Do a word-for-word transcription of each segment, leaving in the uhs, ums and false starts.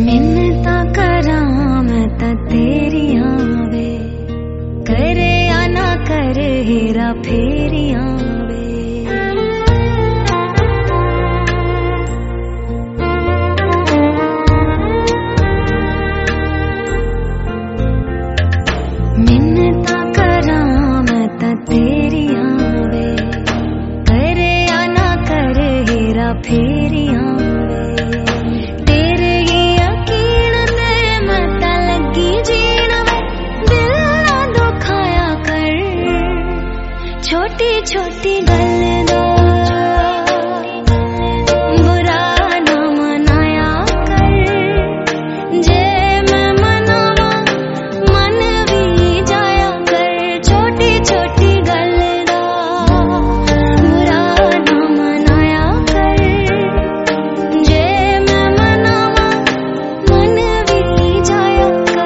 मिन्नता करां मैं तां तेरियां वे, करे या ना करे हेरा फेरियां वे। मिन्नता करां मैं तां तेरियां वे, करे या ना करे हेरा फेरियां वे। छोटी छोटी गल दो बुरा ना मनाया कर, जे मैं मनावा मन भी जाया कर। छोटी छोटी गल दो बुरा ना मनाया कर, जे मैं मनावा मन भी जाया कर।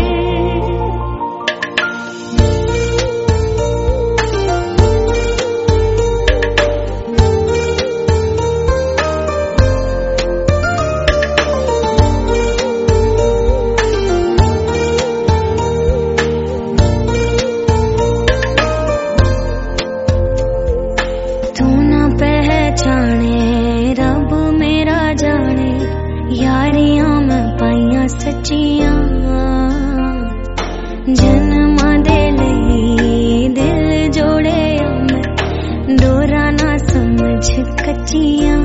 पहचाने रब मेरा जाने, यारियां मैं पाइयां सच्चियां। जन्मां दे लई दिल जोड़े मैं, डोरा ना समझ कच्चियां।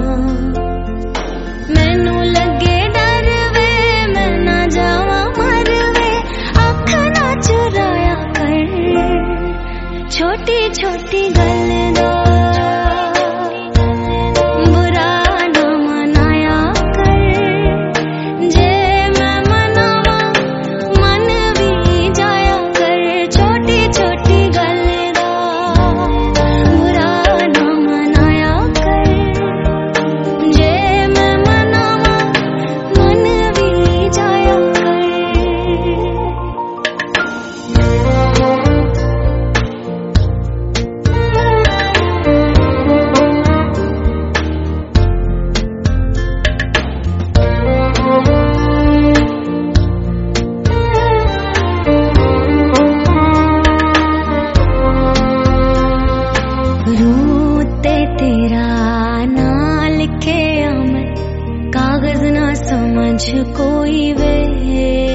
मैनू लगे डर वे मैं ना जावां मर वे, अख ना चुराया कर। छोटी छोटी गल दो तेरा ना लिखे मैं, कागज ना समझ कोई वे।